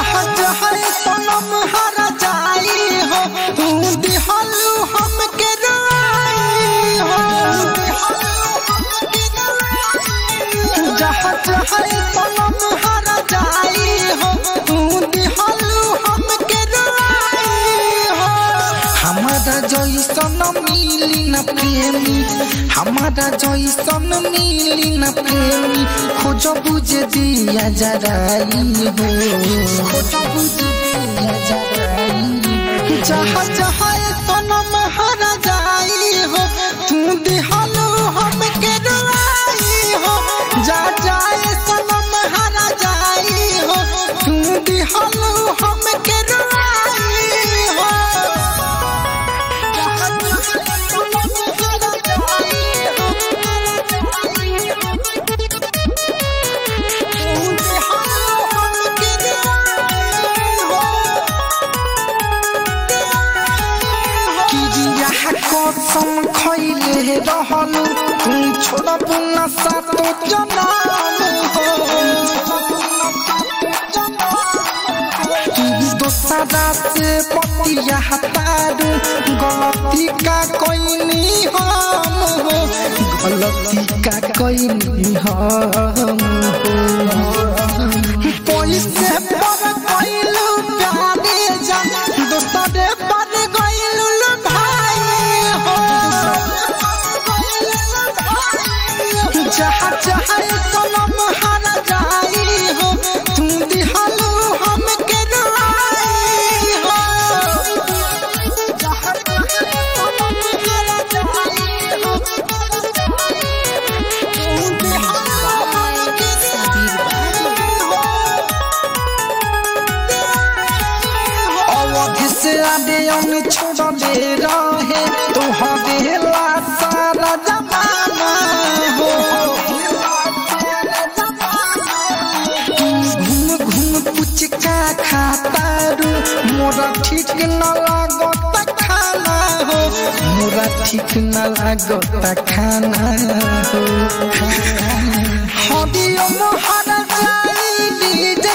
जहाज है सनम हर जाई हो तू दिहलू हमके राई हो जहाज है सनम हर जाई हो तू दिहलू हमके राई हो हमारा जैसन मिली न प्रेमी हमारा जैसन मिली न प्रेमी खोज बुझ दिया जराई हो खोज बुझ दिया जराई जहाँ जहाँ सनम हर जाई हो तू दिहलू हमके राई हो जा जाए सनम हर जाई हो तू दिहलू हमके राई हो कसम खैले रहलू तू छोड़बू न सातो जन्म हो दोसरा से पतिया तारू गलती का कोई हम हो गलती का कोई हम हो पैसे पर गइलू प्यारे जान दोसरे पर गइलू जहाँ जहाँ सनम हर जाई हो तू दिहलू हमके राई हो जहाँ जहाँ सनम हर जाई हो तू दिहलू हमके राई हो अवधि से आदे अन छोड़ दे रहे तो हदेला सारा जमाना हो पुचका खातारू मोरा ठीक न लागत खाना हो मोरा ठीक न लागत खाना हो हदियो मोहर जाई डीजे